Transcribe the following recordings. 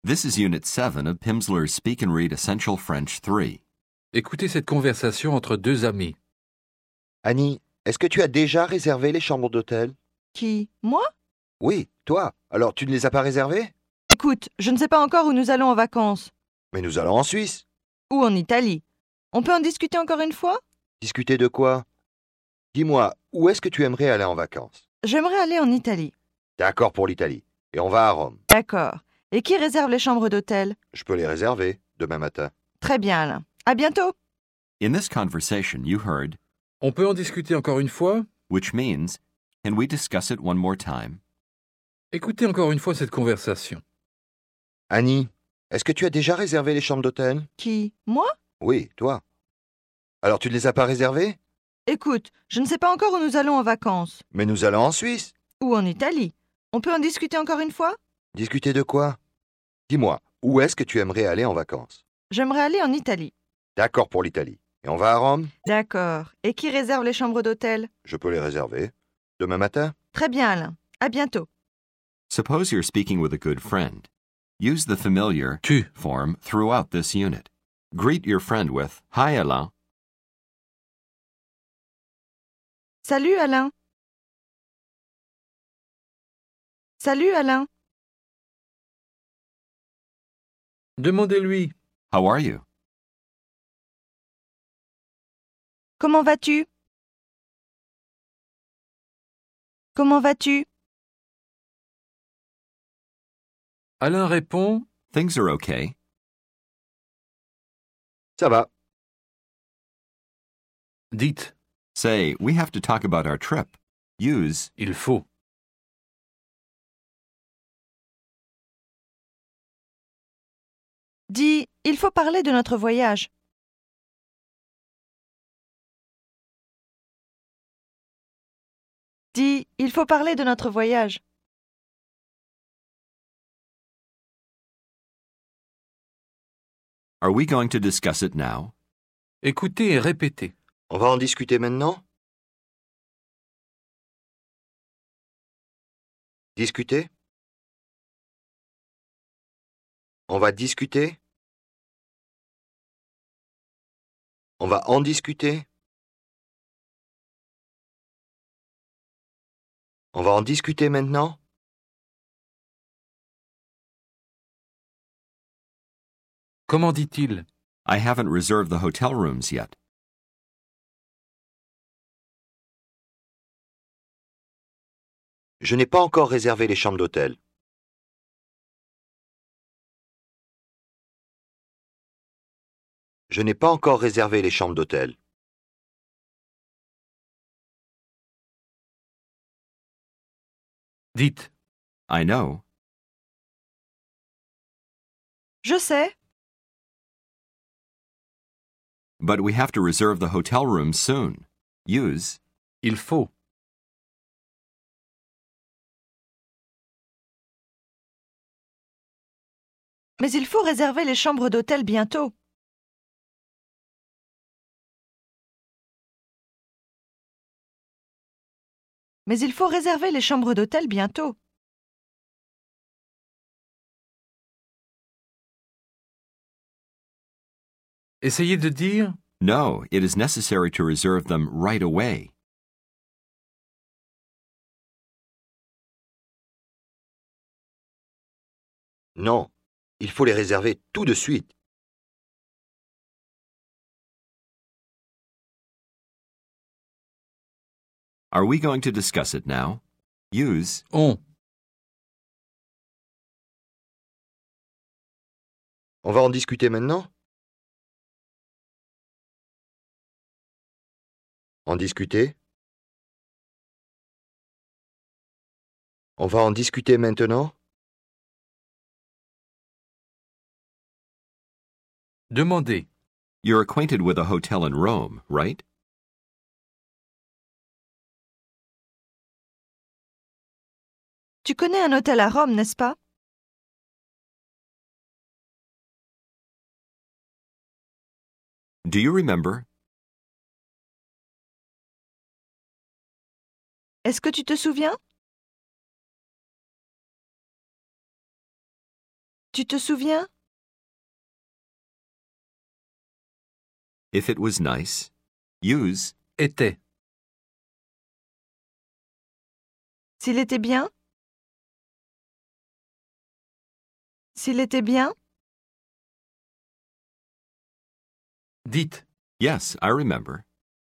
This is Unit 7 of Pimsleur's Speak and Read Essential French 3. Écoutez cette conversation entre deux amis. Annie, est-ce que tu as déjà réservé les chambres d'hôtel? Qui? Moi? Oui, toi. Alors tu ne les as pas réservées? Écoute, je ne sais pas encore où nous allons en vacances. Mais nous allons en Suisse. Ou en Italie. On peut en discuter encore une fois? Discuter de quoi? Dis-moi, où est-ce que tu aimerais aller en vacances? J'aimerais aller en Italie. D'accord pour l'Italie. Et on va à Rome. D'accord. Et qui réserve les chambres d'hôtel? Je peux les réserver demain matin. Très bien, Alain. À bientôt. In this conversation, you heard, On peut en discuter encore une fois? which means, can we discuss it one more time? Écoutez encore une fois cette conversation. Annie, est-ce que tu as déjà réservé les chambres d'hôtel? Qui? Moi? Oui, toi. Alors tu ne les as pas réservées? Écoute, je ne sais pas encore où nous allons en vacances. Mais nous allons en Suisse. Ou en Italie. On peut en discuter encore une fois? Discuter de quoi? Dis-moi, où est-ce que tu aimerais aller en vacances? J'aimerais aller en Italie. D'accord pour l'Italie. Et on va à Rome? D'accord. Et qui réserve les chambres d'hôtel? Je peux les réserver demain matin. Très bien, Alain. À bientôt. Suppose you're speaking with a good friend. Use the familiar Tu. form throughout this unit. Greet your friend with, Hi Alain. Salut, Alain. Salut, Alain. Demandez-lui. How are you? Comment vas-tu? Comment vas-tu? Alain répond. Things are okay. Ça va. Dites. Say, we have to talk about our trip. Use, Il faut. Dis, il faut parler de notre voyage. Dis, il faut parler de notre voyage. are we going to discuss it now? Écoutez et répétez. On va en discuter maintenant? Discuter? On va discuter? On va en discuter? On va en discuter maintenant? Comment dit-il? I haven't reserved the hotel rooms yet. Je n'ai pas encore réservé les chambres d'hôtel. Je n'ai pas encore réservé les chambres d'hôtel. Dites. I know. Je sais. But we have to reserve the hotel rooms soon. Use, Il faut. Mais il faut réserver les chambres d'hôtel bientôt. Mais il faut réserver les chambres d'hôtel bientôt. Essayez de dire. no, it is necessary to reserve them right away. Non, il faut les réserver tout de suite. Are we going to discuss it now? Use, On. On va en discuter maintenant? En discuter? On va en discuter maintenant? Demandez. you're acquainted with a hotel in Rome, right? Tu connais un hôtel à Rome, n'est-ce pas? Do you remember? Est-ce que tu te souviens? Tu te souviens? If it was nice, use était. S'il était bien? S'il était bien? Dites. yes, I remember.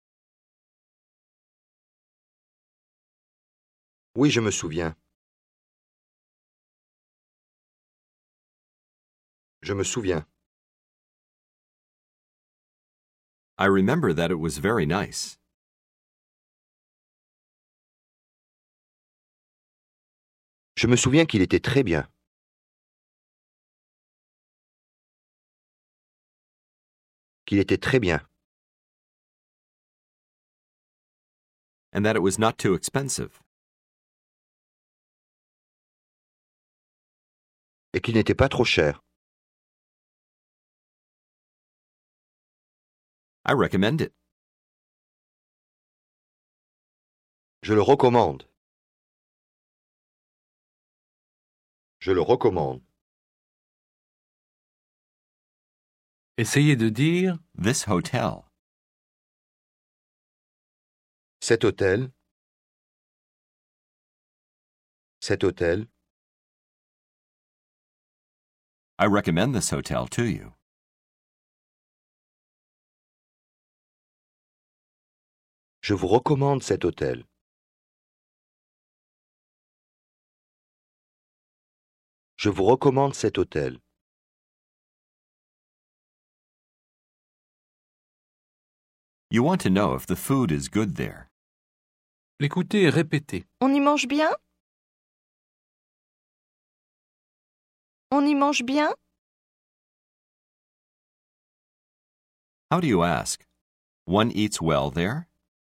Oui, je me souviens. Je me souviens. I remember that it was very nice. Je me souviens qu'il était très bien. Qu'il était très bien. And that it was not too expensive. Et qu'il n'était pas trop cher. I recommend it. Je le recommande. Je le recommande. Essayez de dire This hotel. Cet hôtel. Cet hôtel. I recommend this hotel to you. Je vous recommande cet hôtel. Je vous recommande cet hôtel. You want to know if the food is good there. l'écouter et répéter. On y mange bien? On y mange bien? How do you ask? One eats well there?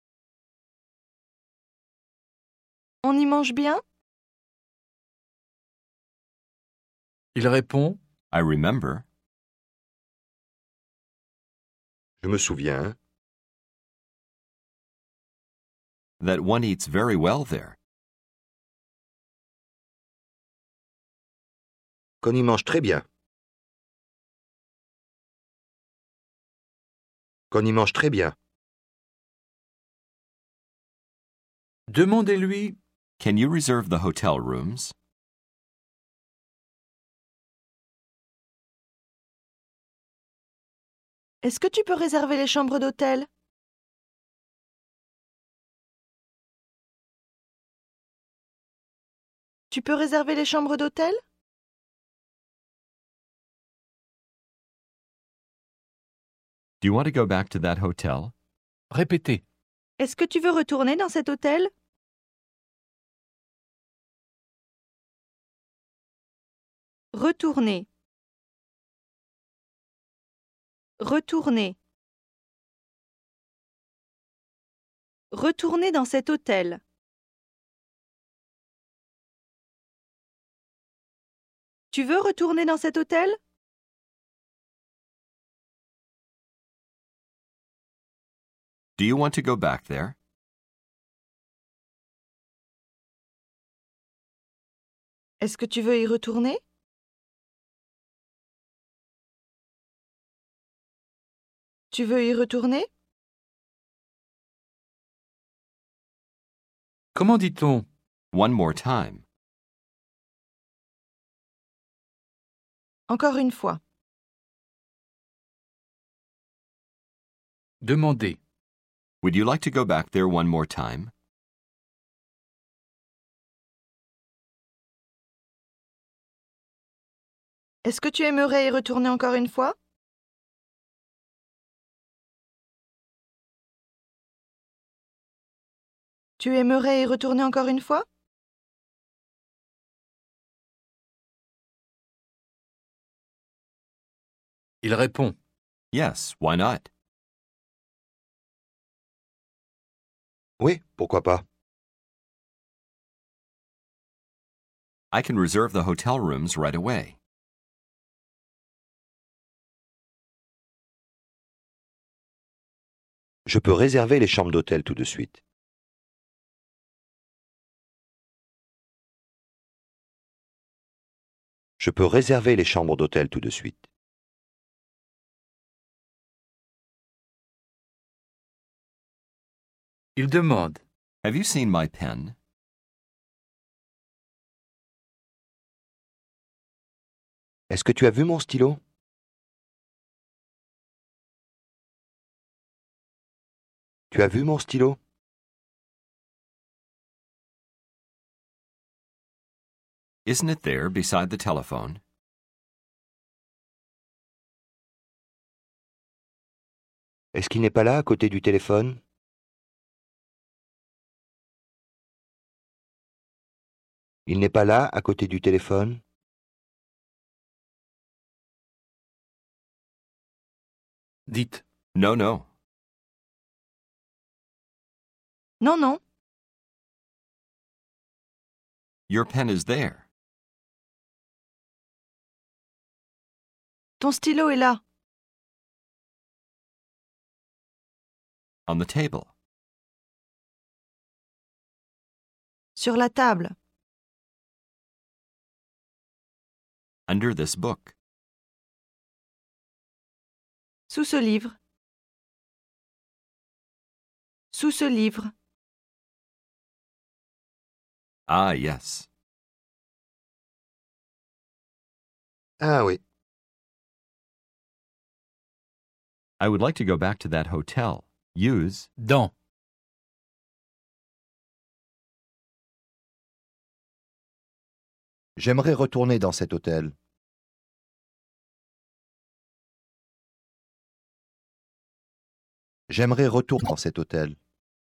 On y mange bien? Il répond I remember. Je me souviens. That one eats very well there. Qu'on y mange très bien. Qu'on y mange très bien. demandez-lui Can you reserve the hotel rooms? Est-ce que tu peux réserver les chambres d'hôtel? Tu peux réserver les chambres d'hôtel? Do you want to go back to that hotel? répétez. Est-ce que tu veux retourner dans cet hôtel? Retourner. Retourner. Retourner dans cet hôtel. Tu veux retourner dans cet hôtel? Do you want to go back there? Est-ce que tu veux y retourner? Tu veux y retourner? Comment dit-on One more time. Encore une fois. Demandez. Would you like to go back there one more time? Est-ce que tu aimerais y retourner encore une fois? Tu aimerais y retourner encore une fois? Il répond Yes, why not? Oui, pourquoi pas. I can reserve the hotel rooms right away. Je peux réserver les chambres d'hôtel tout de suite. Je peux réserver les chambres d'hôtel tout de suite. Il demande. Have you seen my pen? Est-ce que tu as vu mon stylo? Tu as vu mon stylo? Isn't it there beside the telephone? Est-ce qu'il n'est pas là à côté du téléphone? Il n'est pas là à côté du téléphone? Dites. No, no. Non, non. Your pen is there. Ton stylo est là. On the table. Sur la table. Under this book. Sous ce livre. Sous ce livre. Ah, yes. Ah oui. I would like to go back to that hotel. Use. Dans. J'aimerais retourner dans cet hôtel. J'aimerais retourner dans cet hôtel.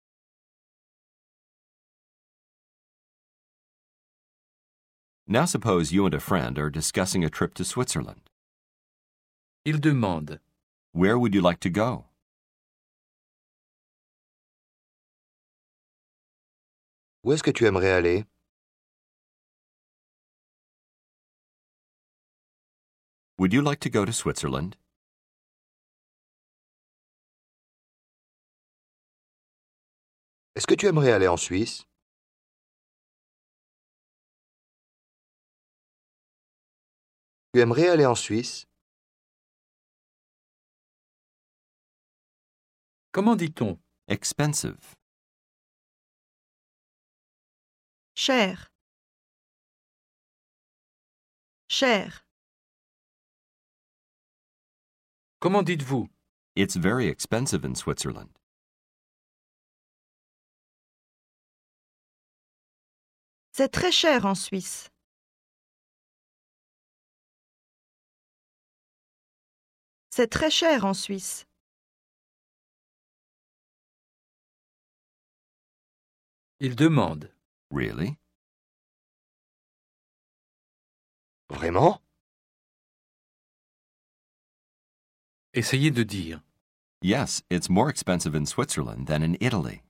Now suppose you and a friend are discussing a trip to Switzerland. Il demande. Where would you like to go? Où est-ce que tu aimerais aller? Would you like to go to Switzerland? Est-ce que tu aimerais aller en Suisse? Tu aimerais aller en Suisse? Comment dit-on? Expensive. Cher. Cher. Comment dites-vous? It's very expensive in Switzerland. C'est très cher en Suisse. C'est très cher en Suisse. Il demande. Really? Vraiment? Essayez de dire. Yes, it's more expensive in Switzerland than in Italy.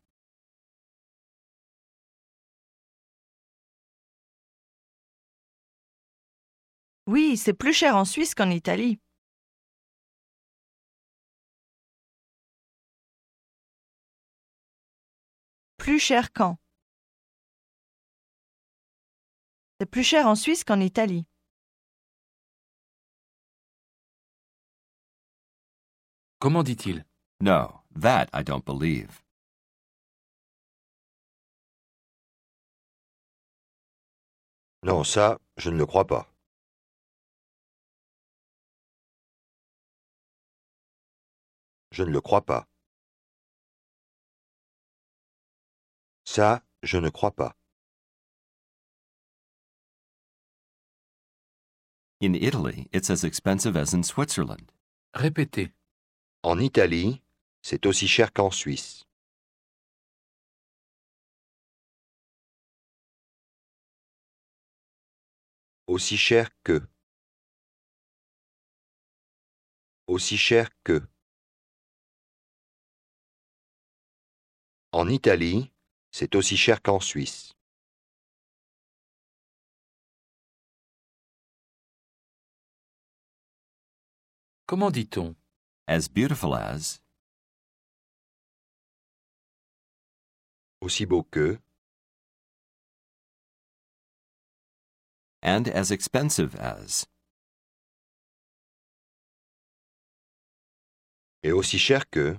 Oui, c'est plus cher en Suisse qu'en Italie. Plus cher qu'en. C'est plus cher en Suisse qu'en Italie. Comment dit-il? No, that I don't believe. Non, ça, je ne le crois pas. Je ne le crois pas. Ça, je ne crois pas. In Italy, it's as expensive as in Switzerland. Répétez. En Italie, c'est aussi cher qu'en Suisse. Aussi cher que. Aussi cher que. En Italie, c'est aussi cher qu'en Suisse. Comment dit-on? As beautiful as. Aussi beau que. and as expensive as. Et aussi cher que.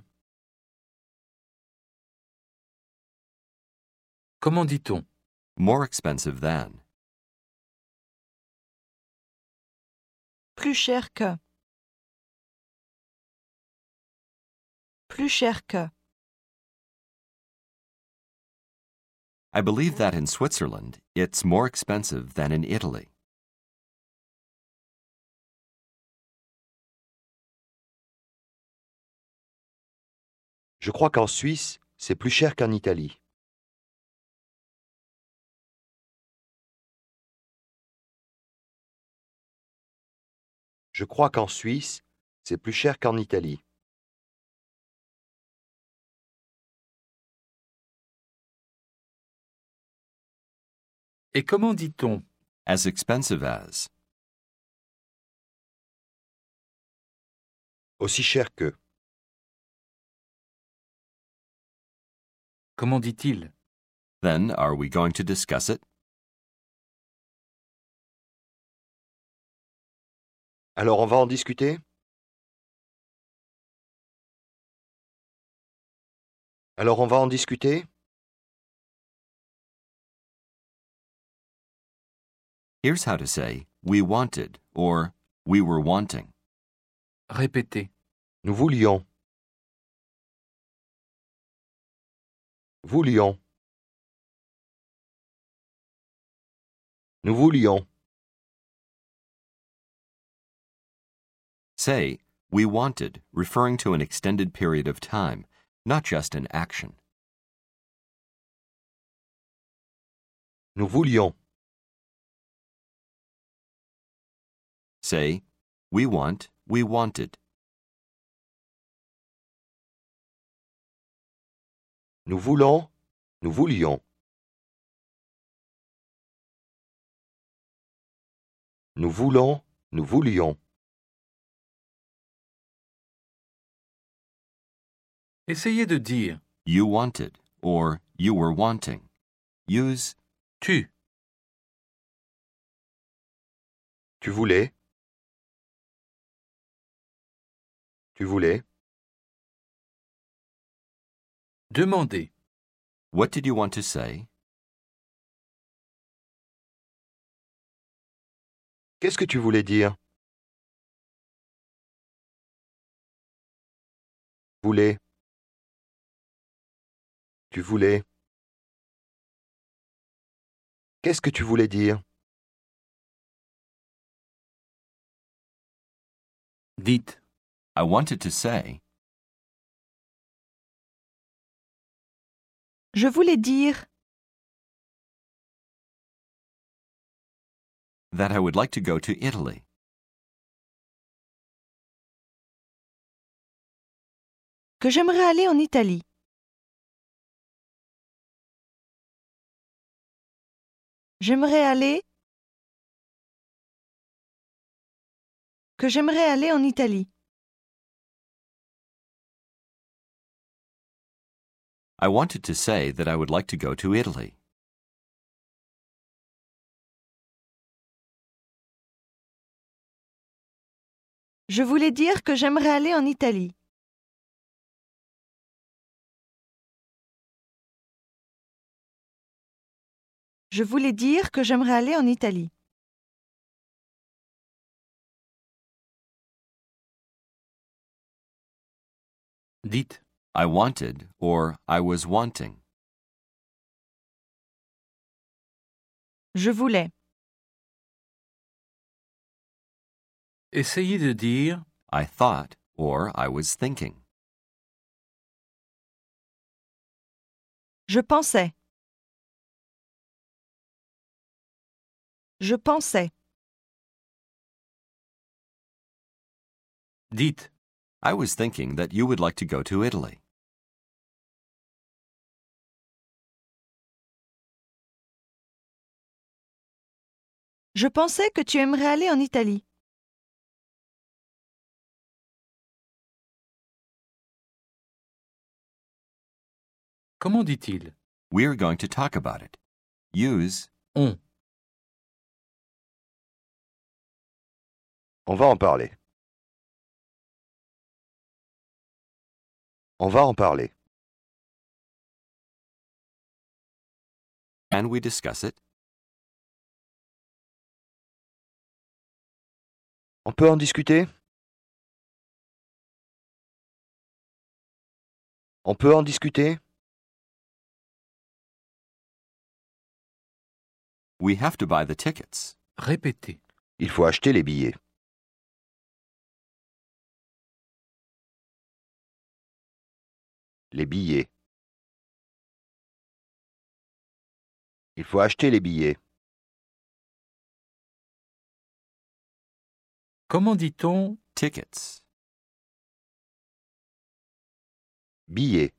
Comment dit-on? More expensive than. Plus cher que. Plus cher que. I believe that in Switzerland, it's more expensive than in Italy. Je crois qu'en Suisse, c'est plus cher qu'en Italie. Je crois qu'en Suisse, c'est plus cher qu'en Italie. Et comment dit-on? As expensive as. Aussi cher que. Comment dit-il? Then, are we going to discuss it? Alors on va en discuter? Alors on va en discuter? Here's how to say we wanted or we were wanting. Répétez. Nous voulions. Voulions. Nous voulions. Say we wanted, referring to an extended period of time, not just an action. Nous voulions. Say we want, we wanted. Nous voulons. Nous voulions. Nous voulons. Nous voulions. Essayez de dire You wanted or you were wanting. Use tu. Tu voulais. Tu voulais. Demandez. what did you want to say? Qu'est-ce que tu voulais dire? Voulais. Tu voulais. Qu'est-ce que tu voulais dire? Dites. I wanted to say Je voulais dire. that I would like to go to Italy. Que j'aimerais aller en Italie. J'aimerais aller. Que j'aimerais aller en Italie. I wanted to say that I would like to go to Italy. Je voulais dire que j'aimerais aller en Italie. Je voulais dire que j'aimerais aller en Italie. Dites. I wanted or I was wanting. Je voulais. Essayez de dire I thought or I was thinking. Je pensais. Je pensais. dites. I was thinking that you would like to go to Italy. Je pensais que tu aimerais aller en Italie. Comment dit-il? We're going to talk about it. Use On. On va en parler. On va en parler. Can we discuss it? On peut en discuter? On peut en discuter? We have to buy the tickets. Répétez. Il faut acheter les billets. Les billets. Il faut acheter les billets. Comment dit-on Tickets. Billets.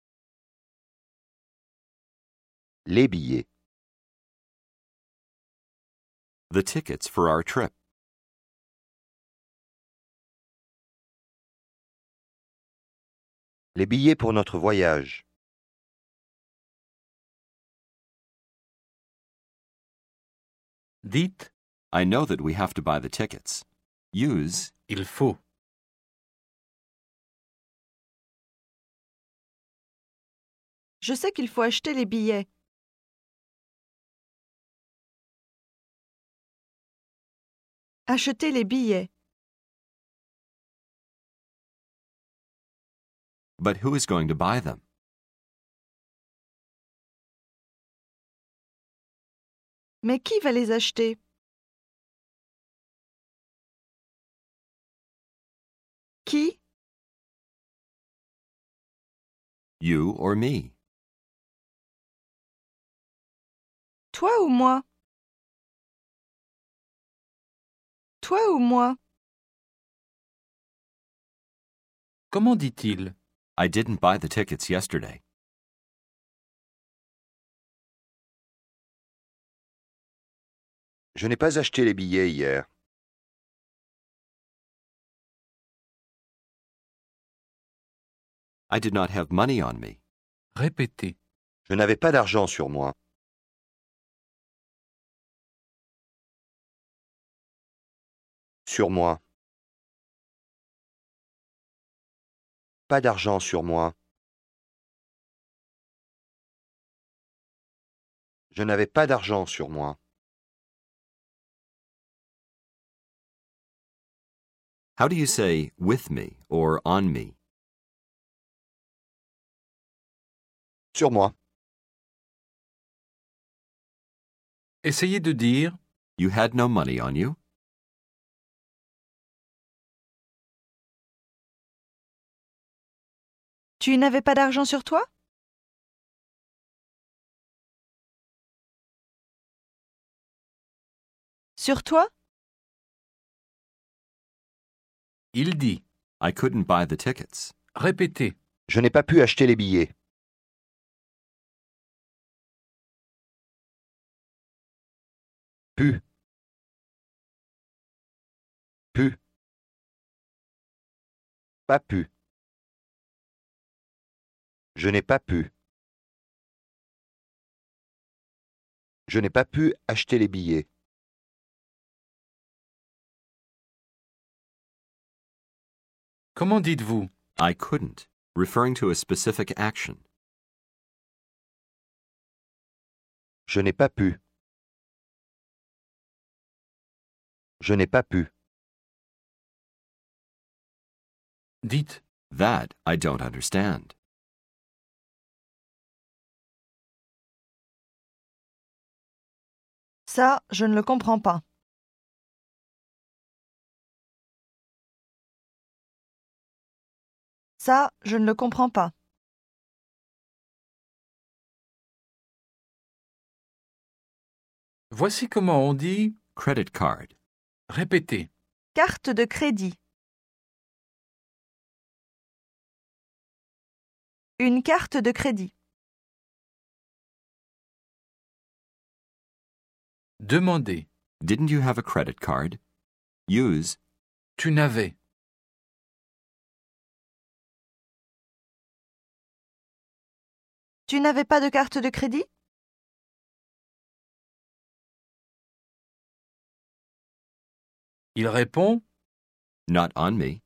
Les billets. The tickets for our trip. Les billets pour notre voyage. Dites I know that we have to buy the tickets. Use il faut. Je sais qu'il faut acheter les billets. Acheter les billets. but who is going to buy them? Mais qui va les acheter? Qui? You or me? Toi ou moi? Toi ou moi? Comment dit-il I didn't buy the tickets yesterday. Je n'ai pas acheté les billets hier. I did not have money on me. Répétez. Je n'avais pas d'argent sur moi. Sur moi. Pas d'argent sur moi. Je n'avais pas d'argent sur moi. How do you say with me or on me? Sur moi. Essayez de dire You had no money on you? Tu n'avais pas d'argent sur toi? Sur toi? il dit. I couldn't buy the tickets. Répétez. Je n'ai pas pu acheter les billets. Pu. Pu. Pas pu. Je n'ai pas pu. Je n'ai pas pu acheter les billets. Comment dites-vous I couldn't, referring to a specific action. Je n'ai pas pu. Je n'ai pas pu. Dites. That I don't understand. Ça, je ne le comprends pas. Ça, je ne le comprends pas. Voici comment on dit Credit card. répétez. Carte de crédit. Une carte de crédit. Demandez. Didn't you have a credit card? Use Tu n'avais. Tu n'avais pas de carte de crédit? Il répond Not on me.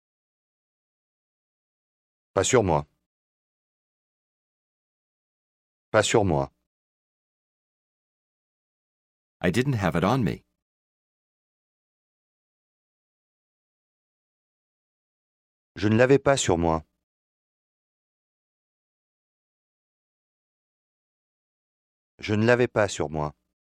Pas sur moi. Pas sur moi. I didn't have it on me. Je ne l'avais pas sur moi. Je ne l'avais pas sur moi.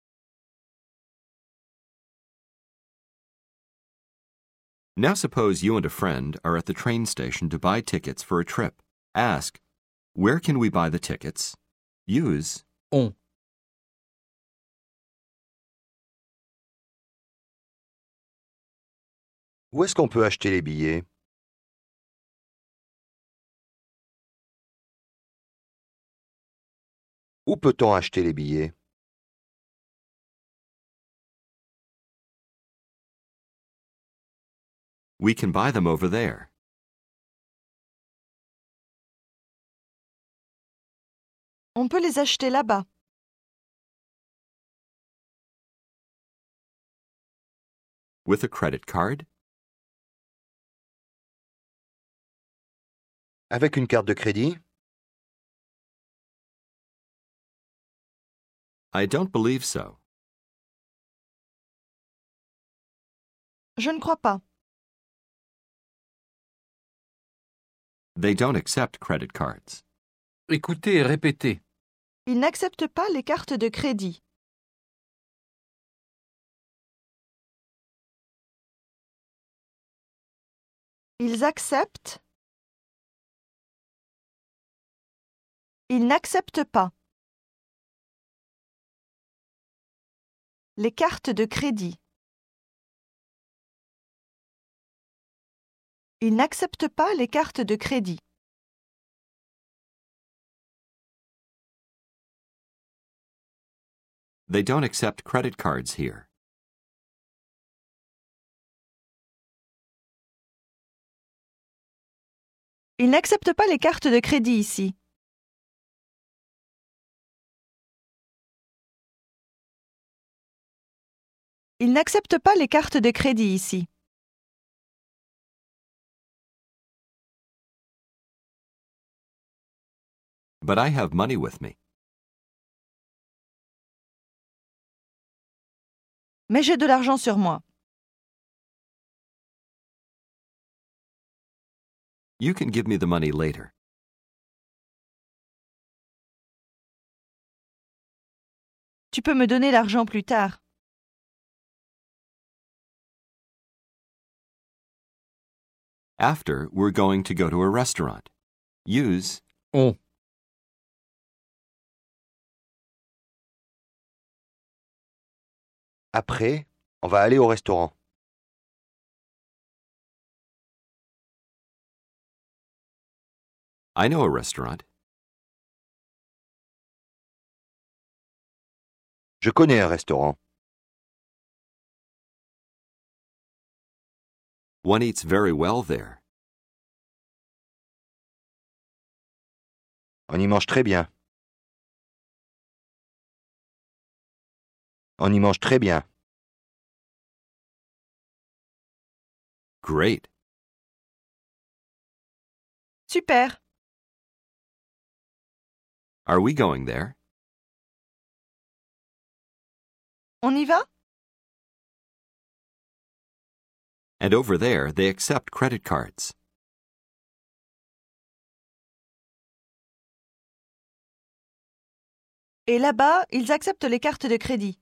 Now suppose you and a friend are at the train station to buy tickets for a trip. Ask, where can we buy the tickets? Use on. Où est-ce qu'on peut acheter les billets? Où peut-on acheter les billets? We can buy them over there. On peut les acheter là-bas. With a credit card? Avec une carte de crédit? I don't believe so. Je ne crois pas. They don't accept credit cards. Écoutez et répétez. Ils n'acceptent pas les cartes de crédit. Ils acceptent. Ils n'acceptent pas. Les cartes de crédit. Ils n'acceptent pas les cartes de crédit. They don't accept credit cards here. Ils n'acceptent pas les cartes de crédit ici. Ils n'acceptent pas les cartes de crédit ici. But I have money with me. Mais j'ai de l'argent sur moi. You can give me the money later. Tu peux me donner l'argent plus tard. After, we're going to go to a restaurant. Use On. Après, on va aller au restaurant. I know a restaurant. Je connais un restaurant. One eats very well there. On y mange très bien. On y mange très bien. Great. Super. Are we going there? On y va? And over there, they accept credit cards. Et là-bas, ils acceptent les cartes de crédit.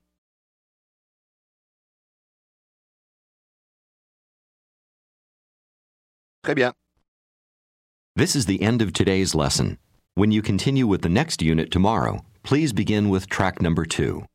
Très bien. This is the end of today's lesson. When you continue with the next unit tomorrow, please begin with track number 2.